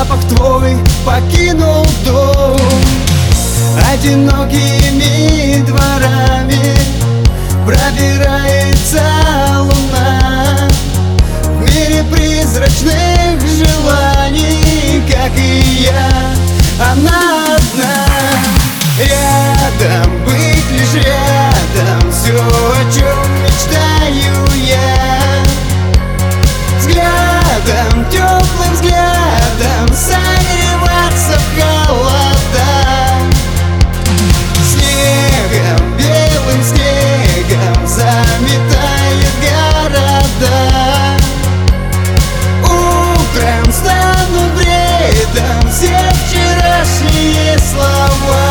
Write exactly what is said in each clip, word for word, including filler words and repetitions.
запах твой покинул дом. Одинокими дворами пробирается луна в мире призрачных желаний, как и я, она одна. Рядом, быть лишь рядом, все, о чем мечтаю я. Взглядом, теплым взглядом согреваться в холода. Снегом, белым снегом заметает города. Утром станут бредом все вчерашние слова.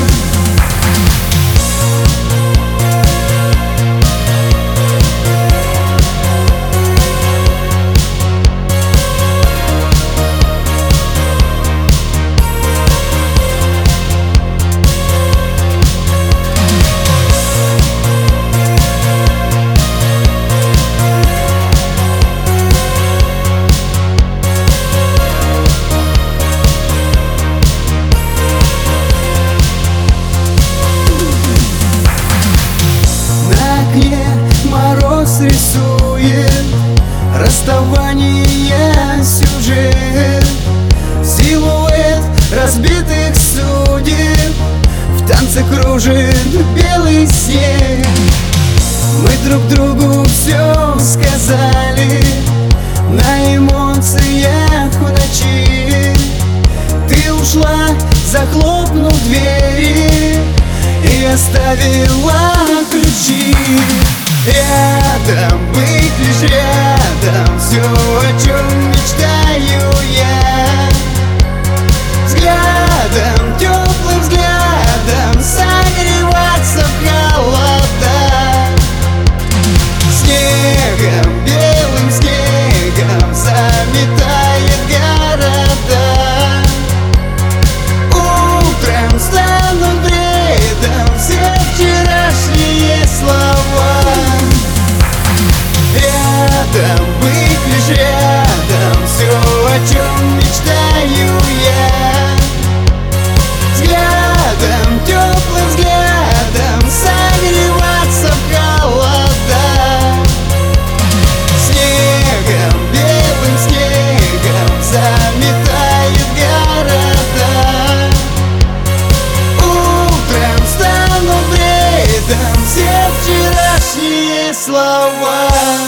Мороз рисует расставание, сюжет, силуэт разбитых судеб. В танце кружит белый снег. Мы друг другу все сказали на эмоциях в ночи. Ты ушла, захлопнув двери, и оставила ключи. Рядом, быть лишь рядом, все, о чем мечтаю я. Взглядом, теплым взглядом согреваться в холода. Снегом, белым снегом заметает города. Утром станут бредом все вчерашние слова. Рядом, быть лишь рядом, все, о чем мечтаю я. Взглядом, теплым взглядом согреваться в холода. Снегом, белым снегом заметает города. Утром станут бредом все вчерашние слова.